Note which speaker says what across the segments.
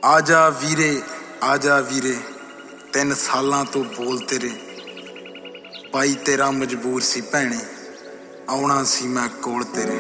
Speaker 1: आजा वीरे 3 सालां तो बोल तेरे भाई तेरा मजबूर सी भैणे आउणा सी मैं कोल तेरे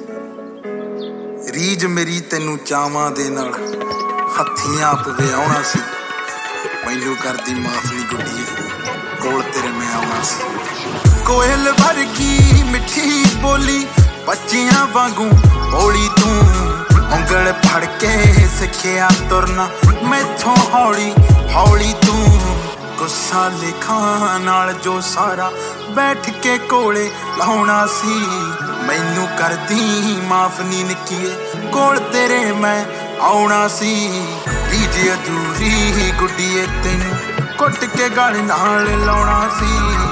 Speaker 1: रीज मेरी तेनू चावां दे नाल हत्थीं आप वे आउणा सी मैनू करदी माफ नी गुड्डीए कोल तेरे मैं आउणा सी कोयल वर्गी मिठी बोली बच्चियां वांगू बोली तू उंगल फड़ के सिखिया तुरना मैथों हौली हौली तू गुस्सा लिखा नाल जो सारा बैठ के कोले लाउणा सी मैनू करदी माफ नी निक्कीए कोल तेरे मैं आउणा सी रीज अधूरी गुड्डीए तैनू कुट के गल नाल लाउणा सी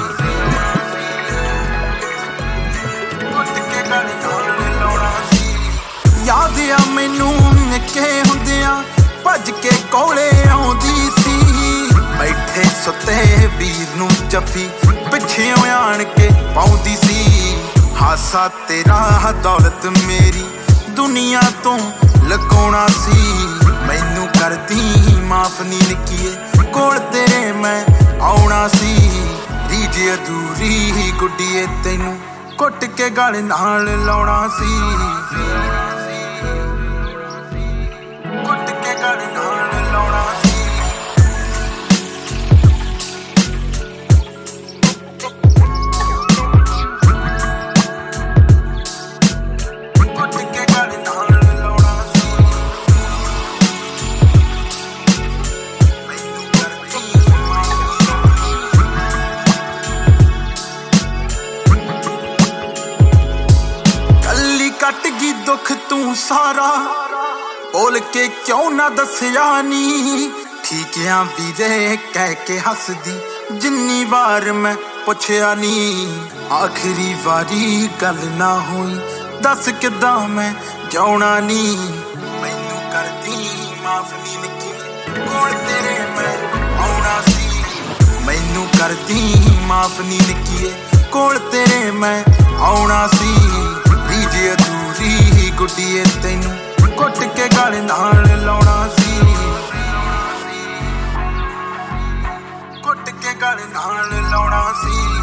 Speaker 1: कुट के गल नाल लाउणा सी याद आ मैनू निक्के हुंदियां भज के कोले आउंदी सी बैठे सुते वीर नू जफी पिछे आण के पाउंदी सी हासा तेरा दौलत मेरी दुनिया तो लकोणा सी मैनू करदी माफ नी निक्कीए कोल तेरे मैं आउणा सी रीज अधूरी गुड्डीए तैनू कुट के गल नाल लाउणा सी कुट के गल नाल लाउणा सी कुट के गल नाल लाउणा सी मैनू करदी कल्ली कट गई दुख तू सारा बोल के क्यों ना दसिया नी ठीक आ वीरे कह के हसदी जिन्नी बार मैं पुछया नी आखिरी वारी गल ना हुई दस किदां मैं जाउणा नी मैनू करदी माफ नी निक्कीए कोल तेरे मैं आउणा सी मैनू करदी माफ नी निक्कीए कोल तेरे मैं आउणा सी रीज अधूरी गुड्डीए तैनू कुट के गल नाल लाउणा सी कुट के गल नाल लाउणा सी।